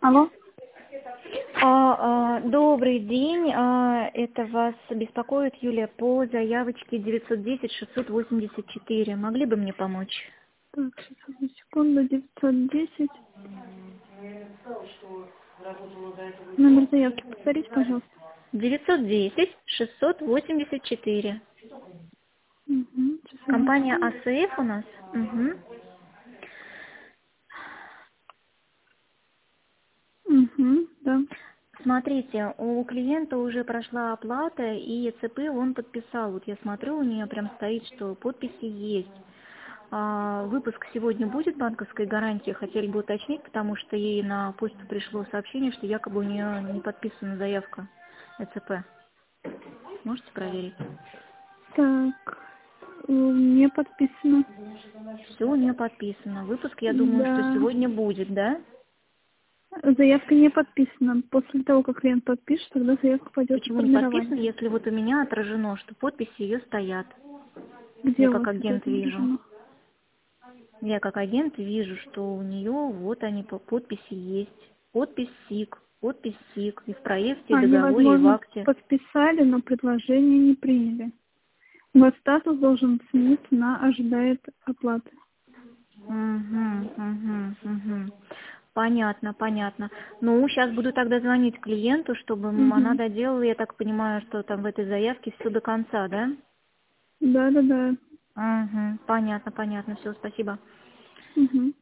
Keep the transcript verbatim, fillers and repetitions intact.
Алло. А, а, добрый день, а, это вас беспокоит Юлия по заявочке девятьсот десять шестьсот восемьдесят четыре. Могли бы мне помочь? Так, сейчас одну секунду. девятьсот десять. Номер заявки повторите, пожалуйста. девятьсот десять шестьсот восемьдесят четыре. Угу. Сейчас одну Компания секунду. АСФ у нас. Угу. Угу, да. Смотрите, у клиента уже прошла оплата, и ЦП он подписал. Вот я смотрю, у нее прям стоит, что подписи есть. А, выпуск сегодня будет банковской гарантии, хотели бы уточнить, потому что ей на почту пришло сообщение, что якобы у нее не подписана заявка ЭЦП. Можете проверить? Так, э, не подписано. Все у нее подписано. Выпуск, я думаю, что Да. сегодня будет, да? Заявка не подписана. После того, как клиент подпишет, тогда заявка пойдет в Почему не формирование. подписано, если вот у меня отражено, что подписи ее стоят? Где Я у как вас это агент вижу. отображено? Я как агент вижу, что у нее вот они по подписи есть. Подпись СИК, подпись СИК и в проекте, и Они, договоре, и в возможно, акте. подписали, но предложение не приняли. Ваш статус должен смениться на ожидает оплаты. Угу, угу, угу. Понятно, понятно. Ну, сейчас буду тогда звонить клиенту, чтобы м, она Угу. доделала, я так понимаю, что там в этой заявке все до конца, да? Да, да, да. Угу, понятно, понятно, все, спасибо. Угу.